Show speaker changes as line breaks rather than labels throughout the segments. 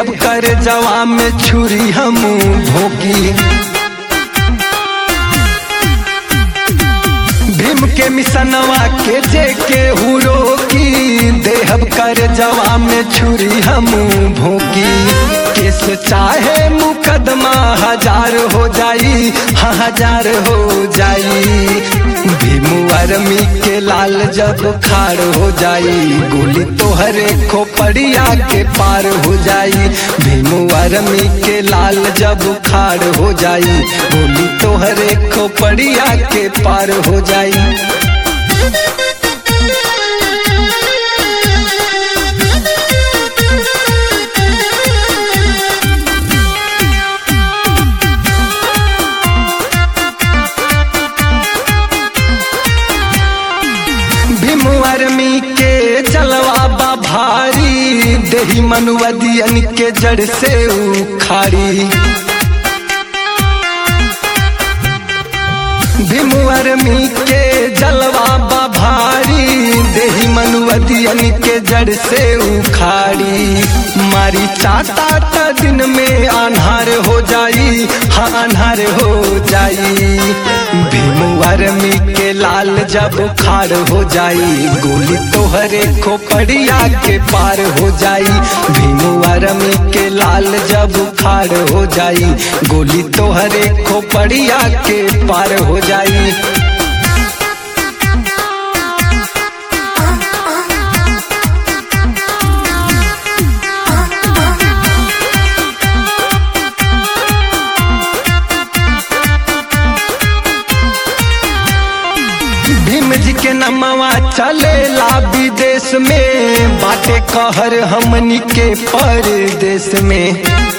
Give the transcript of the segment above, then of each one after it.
देहब कर जवा में छुरी हम भोगी। भीम के मिसनवा के जेके हुरो की देहब कर जवा में छुरी हम भोगी। केस चाहे मुकदमा 1000 हो जाई, हाँ 1000 हो जाई। भीम आर्मी के लाल जब खाड़ हो जाई, गोली तोहरे खोपड़िया के पार हो जाई। भीम आर्मी के लाल जब खाड़ हो जाई, गोली तोहरे खोपड़िया के पार हो जाई। भीम आर्मी के चलवा बा भारी, देही मनुवदियन के जड़ से उखाड़ी। भीम आर्मी के जलवा बा भारी, देही मनुवदियन के जड़ से उखाड़ी। मारी चाटा ता दिन में अन्हार हो जाई, हाँ अन्हार हो जाई। भीम आर्मी के लाल जब खाड़ हो जाई, गोली तोहरे खोपड़िया के पार हो जाई। भीम आर्मी के लाल जब खाड़ हो जाई, गोली तोहरे खोपड़िया के पार हो जाई। भीम जी के नमवा चलेला विदेश में, बाटे कहर हमनी के परदेश में।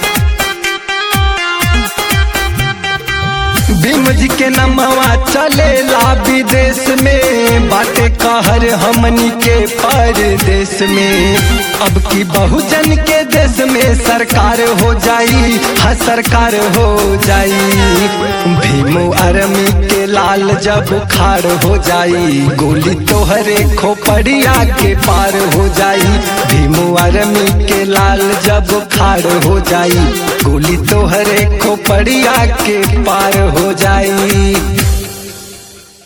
भीम जी के नमवा चलेला विदेश में, बाटे कहर हमनी के परदेश में। अब की बहुजन के देश में सरकार हो जाई, हाँ सरकार हो जाई। भीम आर्मी के लाल जब खाड़ हो जाई, गोली तोहरे खोपड़िया के पार हो जाई। भीम आर्मी के लाल जब खाड़ हो जाई, गोली तोहरे खोपड़िया के पार हो जाई।